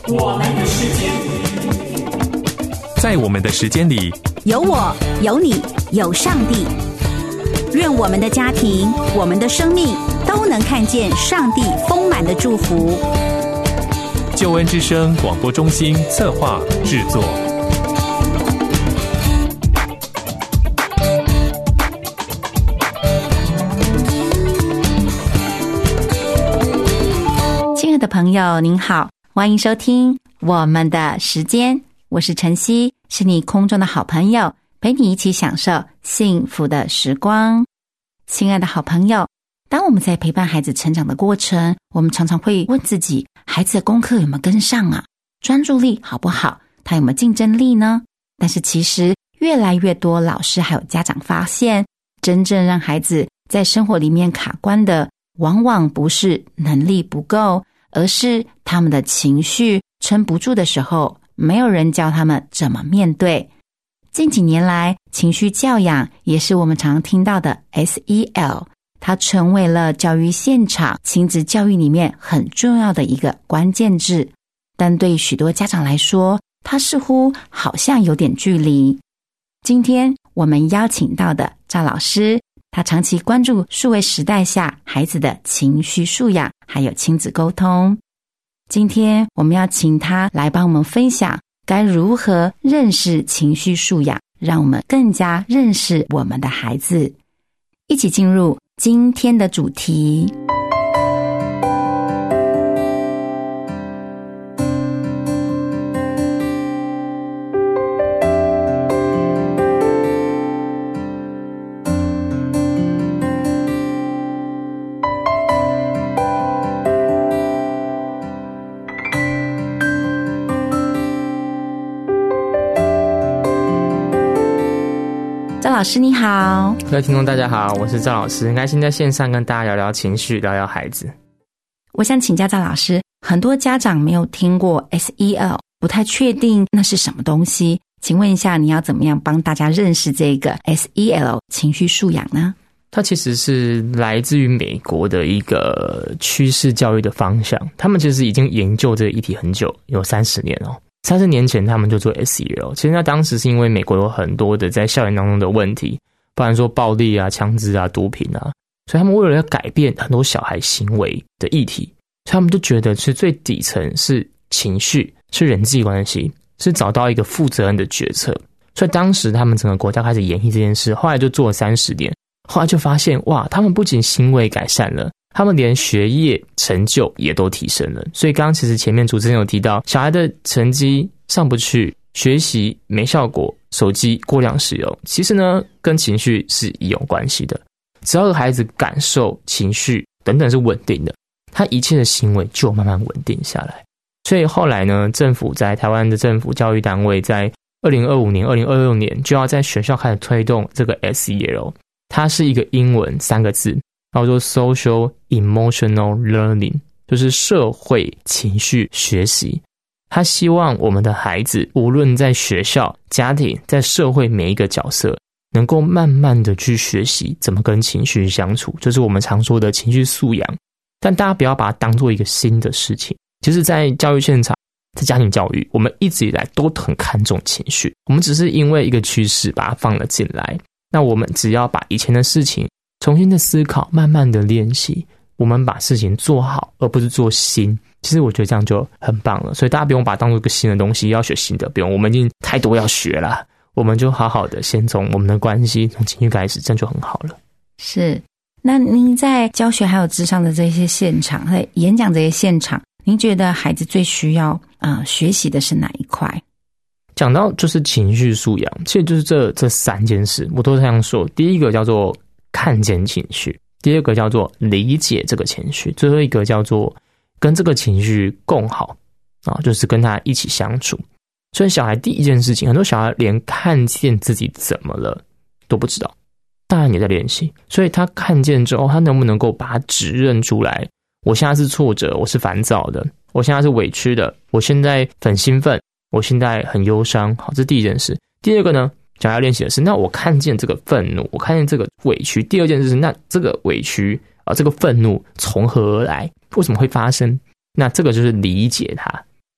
我们的时间， 在我们的时间里， 有我，有你，有上帝。愿我们的家庭，我们的生命都能看见上帝丰满的祝福。 救恩之声广播中心策划制作。 亲爱的朋友您好，欢迎收听我们的时间，我是晨曦，是你空中的好朋友，陪你一起享受幸福的时光。亲爱的好朋友，当我们在陪伴孩子成长的过程，我们常常会问自己，孩子的功课有没有跟上啊？专注力好不好？他有没有竞争力呢？但是其实越来越多老师还有家长发现，真正让孩子在生活里面卡关的，往往不是能力不够，而是他们的情绪撑不住的时候，没有人教他们怎么面对。近几年来，情绪教养也是我们常听到的 SEL， 它成为了教育现场亲子教育里面很重要的一个关键字。但对许多家长来说，它似乎好像有点距离。今天我们邀请到的赵老师，他长期关注数位时代下孩子的情绪素养，还有亲子沟通。今天我们要请他来帮我们分享该如何认识情绪素养，让我们更加认识我们的孩子。一起进入今天的主题。赵老师你好。 各位听众大家好，我是赵老师，很开心在线上跟大家聊聊情绪，聊聊孩子。 我想请教赵老师，很多家长没有听过 SEL， 不太确定那是什么东西，请问一下你要怎么样帮大家认识这个 SEL 情绪素养呢？ 它其实是来自于美国的一个趋势教育的方向，他们其实已经研究这个议题很久，有30年哦。30年前他们就做 SEL， 其实那当时是因为美国有很多的在校园当中的问题，不然说暴力啊、枪支啊、毒品啊，所以他们为了要改变很多小孩行为的议题，所以他们就觉得是最底层是情绪，是人际关系，是找到一个负责任的决策。所以当时他们整个国家开始演绎这件事，后来就做了30年，后来就发现哇，他们不仅行为改善了，他们连学业成就也都提升了。所以刚刚其实前面主持人有提到，小孩的成绩上不去，学习没效果，手机过量使用，其实呢跟情绪是有关系的。只要孩子感受情绪等等是稳定的，他一切的行为就慢慢稳定下来。所以后来呢，政府在台湾的政府教育单位在2025年、2026年就要在学校开始推动这个 SEL， 它是一个英文3个字，叫做 Social Emotional Learning， 就是社会情绪学习。他希望我们的孩子无论在学校、家庭，在社会每一个角色，能够慢慢的去学习怎么跟情绪相处，就是我们常说的情绪素养。但大家不要把它当做一个新的事情，其实在教育现场，在家庭教育，我们一直以来都很看重情绪，我们只是因为一个趋势把它放了进来。那我们只要把以前的事情重新的思考，慢慢的练习，我们把事情做好，而不是做新。其实我觉得这样就很棒了，所以大家不用把它当作一个新的东西，要学新的不用，我们已经太多要学了，我们就好好的先从我们的关系，从情绪开始，这样就很好了。 是，那您在教学还有諮商的这些现场，在演讲这些现场，您觉得孩子最需要学习的是哪一块？ 讲到就是情绪素养，其实就是这3件事，我都这样说。第一个叫做看见情绪，第二个叫做理解这个情绪，最后一个叫做跟这个情绪共好就是跟他一起相处。所以小孩第一件事情，很多小孩连看见自己怎么了都不知道，当然也在练习。所以他看见之后，他能不能够把它指认出来，我现在是挫折，我是烦躁的，我现在是委屈的，我现在很兴奋，我现在很忧伤。好，这是第一件事。第二个呢，想要练习的是，那我看见这个愤怒，我看见这个委屈。第二件事是，那这个委屈这个愤怒从何而来？为什么会发生？那这个就是理解它。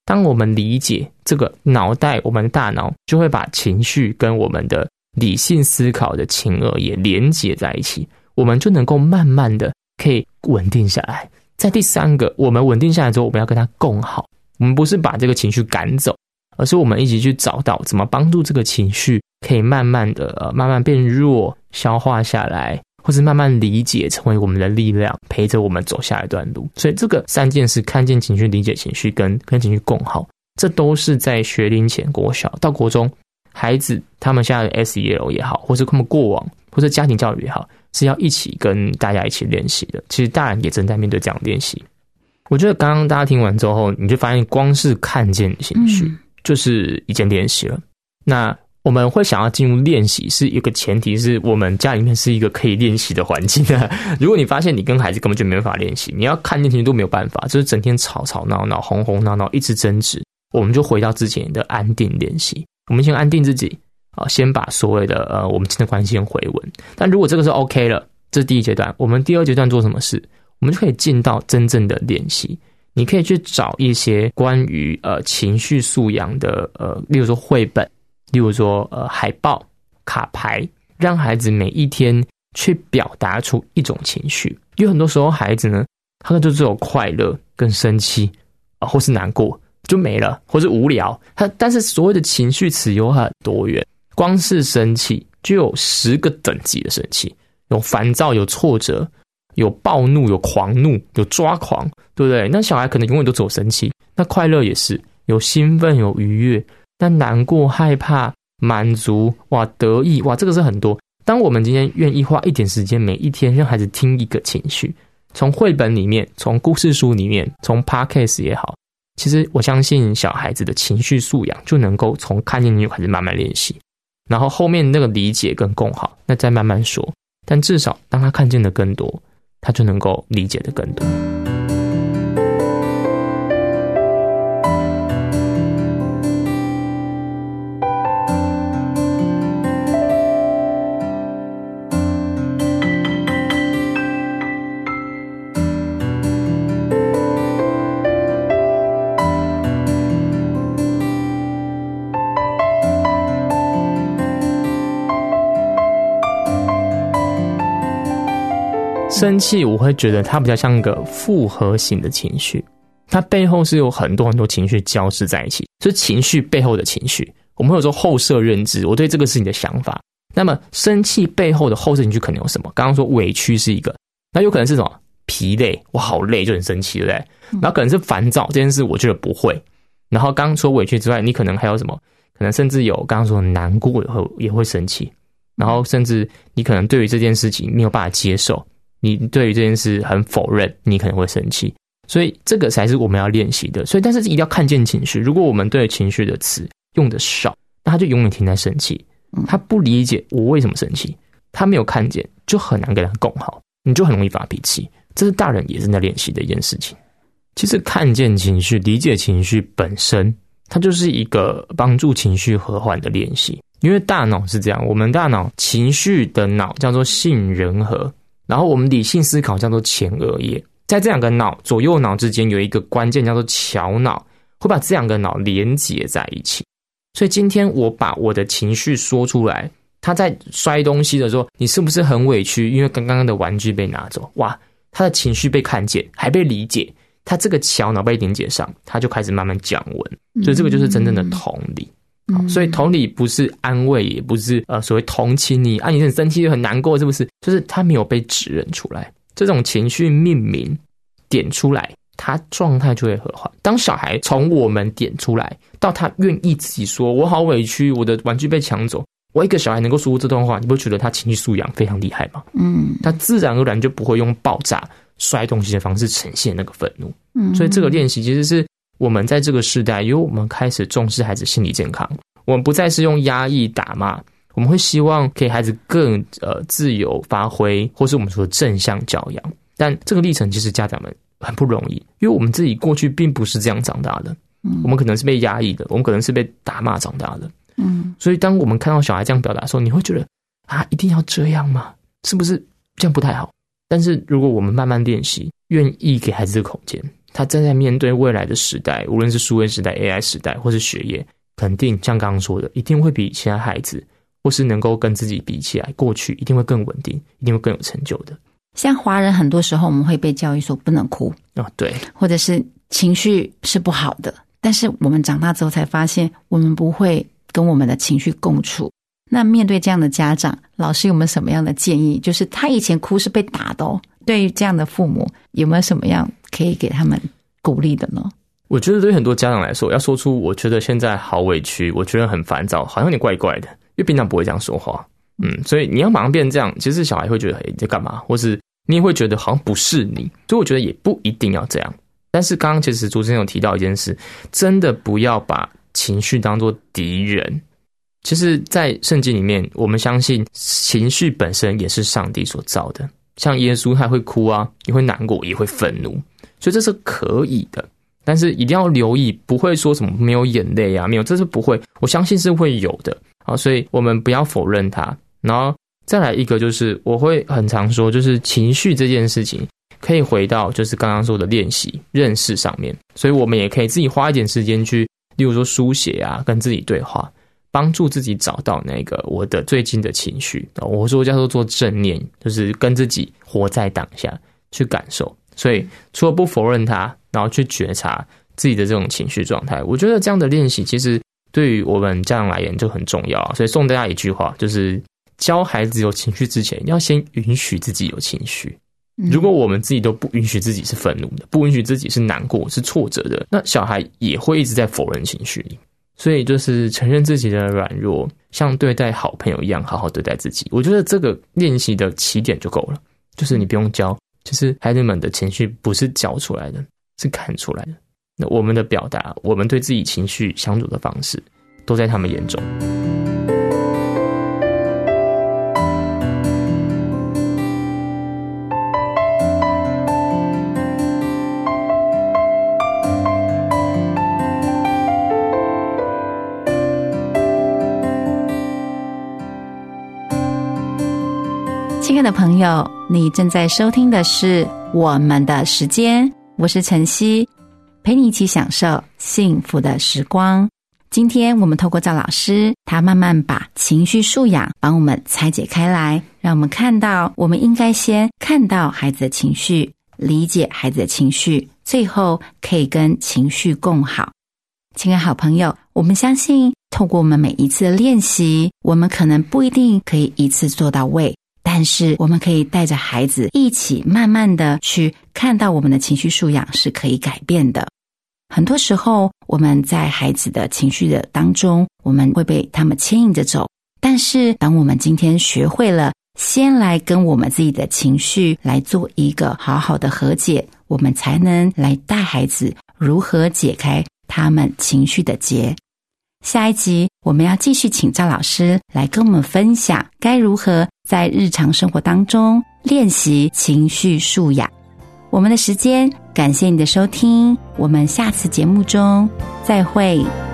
当我们理解这个脑袋，我们的大脑就会把情绪跟我们的理性思考的前额叶连接在一起，我们就能够慢慢的可以稳定下来。在第三个，我们稳定下来之后，我们要跟它共好，我们不是把这个情绪赶走，而是我们一起去找到怎么帮助这个情绪可以慢慢的慢慢变弱，消化下来，或是慢慢理解成为我们的力量，陪着我们走下一段路。所以这个3件事，看见情绪、理解情绪跟情绪共好，这都是在学龄前、国小到国中孩子他们现在的 SEL 也好，或是他们过往或是家庭教育也好，是要一起跟大家一起练习的。其实大人也正在面对这样的练习。我觉得刚刚大家听完之后，你就发现光是看见情绪就是一件练习了。那我们会想要进入练习，是一个前提是我们家里面是一个可以练习的环境如果你发现你跟孩子根本就没办法练习，你要看见情绪都没有办法，就是整天吵吵闹闹、哄哄闹闹，一直争执，我们就回到之前的安定练习。我们先安定自己，先把所谓的我们之间的关系先回稳。但如果这个是 OK 了，这是第一阶段。我们第二阶段做什么事？我们就可以进到真正的练习。你可以去找一些关于情绪素养的例如说绘本，例如说海报、卡牌，让孩子每一天去表达出一种情绪。因为很多时候孩子呢，他就只有快乐跟生气或是难过就没了，或是无聊。但是所谓的情绪词有很多元，光是生气就有10个等级的生气，有烦躁，有挫折，有暴怒，有狂怒，有抓狂，对不对？那小孩可能永远都只有生气，那快乐也是有兴奋，有愉悦，那难过、害怕、满足，哇，得意，哇，这个是很多。当我们今天愿意花一点时间，每一天让孩子听一个情绪，从绘本里面，从故事书里面，从 podcast 也好，其实我相信小孩子的情绪素养就能够从看见你就开始慢慢练习，然后后面那个理解跟共好，那再慢慢说。但至少当他看见的更多，他就能够理解的更多。生气我会觉得它比较像一个复合型的情绪，它背后是有很多很多情绪交织在一起，就是情绪背后的情绪。我们会有说后设认知，我对这个事情的想法。那么生气背后的后设情绪可能有什么？刚刚说委屈是一个，那有可能是什么？疲累，我好累就很生气，对不对？然后可能是烦躁，这件事我觉得不会。然后刚刚说委屈之外，你可能还有什么？可能甚至有刚刚说难过也会生气，然后甚至你可能对于这件事情没有办法接受，你对于这件事很否认，你可能会生气。所以这个才是我们要练习的。所以但是一定要看见情绪，如果我们对情绪的词用的少，那他就永远停在生气，他不理解我为什么生气，他没有看见，就很难跟他共好，你就很容易发脾气。这是大人也正在练习的一件事情。其实看见情绪、理解情绪本身，它就是一个帮助情绪和缓的练习。因为大脑是这样，我们大脑情绪的脑叫做杏仁核，然后我们理性思考叫做前额叶，在这两个脑左右脑之间有一个关键叫做桥脑，会把这两个脑连接在一起。所以今天我把我的情绪说出来，他在摔东西的时候，你是不是很委屈？因为刚刚的玩具被拿走，哇，他的情绪被看见，还被理解，他这个桥脑被连接上，他就开始慢慢降温。所以这个就是真正的同理。所以同理不是安慰，也不是所谓同情你你很生气很难过，是不是？就是他没有被指认出来，这种情绪命名点出来，他状态就会和缓。当小孩从我们点出来到他愿意自己说我好委屈，我的玩具被抢走，我一个小孩能够说出这段话，你不会觉得他情绪素养非常厉害吗？他自然而然就不会用爆炸摔东西的方式呈现那个愤怒。所以这个练习其实是我们在这个时代，因为我们开始重视孩子心理健康，我们不再是用压抑打骂，我们会希望给孩子更自由发挥，或是我们说正向教养。但这个历程其实家长们很不容易，因为我们自己过去并不是这样长大的，我们可能是被压抑的，我们可能是被打骂长大的。所以当我们看到小孩这样表达的时候，你会觉得一定要这样吗？是不是这样不太好？但是如果我们慢慢练习，愿意给孩子这个空间， 他正在面对未来的时代，无论是数位时代、AI 时代，或是学业，肯定像刚刚说的，一定会比其他孩子，或是能够跟自己比起来，过去一定会更稳定，一定会更有成就的。 像华人很多时候我们会被教育说不能哭对， 或者是情绪是不好的，但是我们长大之后才发现我们不会跟我们的情绪共处。那面对这样的家长，老师有没有什么样的建议？就是他以前哭是被打的对于这样的父母有没有什么样可以给他们鼓励的呢？ 我觉得对很多家长来说，要说出我觉得现在好委屈，我觉得很烦躁，好像有点怪怪的，因为平常不会这样说话。所以你要马上变成这样，其实小孩会觉得你在干嘛，或是你也会觉得好像不是你，所以我觉得也不一定要这样。但是刚刚其实主持人有提到一件事，真的不要把情绪当作敌人。其实在圣经里面，我们相信情绪本身也是上帝所造的，像耶稣他会哭啊，也会难过，也会愤怒，所以这是可以的。但是一定要留意，不会说什么没有眼泪啊，没有，这是不会，我相信是会有的。所以我们不要否认它。然后再来一个就是我会很常说，就是情绪这件事情可以回到就是刚刚说的练习认识上面，所以我们也可以自己花一点时间去，例如说书写啊，跟自己对话，帮助自己找到那个我的最近的情绪。我说叫做正念，就是跟自己活在当下去感受。所以除了不否认它，然后去觉察自己的这种情绪状态，我觉得这样的练习其实对于我们家长来言就很重要。所以送大家一句话，就是教孩子有情绪之前，要先允许自己有情绪。如果我们自己都不允许自己是愤怒的，不允许自己是难过是挫折的，那小孩也会一直在否认情绪里。所以就是承认自己的软弱，像对待好朋友一样好好对待自己。我觉得这个练习的起点就够了，就是你不用教，就是孩子们的情绪不是教出来的，是看出来的。那我们的表达，我们对自己情绪相处的方式，都在他们眼中。 亲爱的朋友，你正在收听的是我们的时间，我是晨曦，陪你一起享受幸福的时光。今天我们透过赵老师，他慢慢把情绪素养帮我们拆解开来，让我们看到我们应该先看到孩子的情绪，理解孩子的情绪，最后可以跟情绪共好。亲爱好朋友，我们相信透过我们每一次的练习，我们可能不一定可以一次做到位，但是我们可以带着孩子一起慢慢的去看到我们的情绪素养是可以改变的。很多时候我们在孩子的情绪的当中，我们会被他们牵引着走，但是当我们今天学会了先来跟我们自己的情绪来做一个好好的和解，我们才能来带孩子如何解开他们情绪的结。下一集我们要继续请赵老师来跟我们分享该如何在日常生活当中练习情绪素养。我们的时间，感谢你的收听，我们下次节目中再会。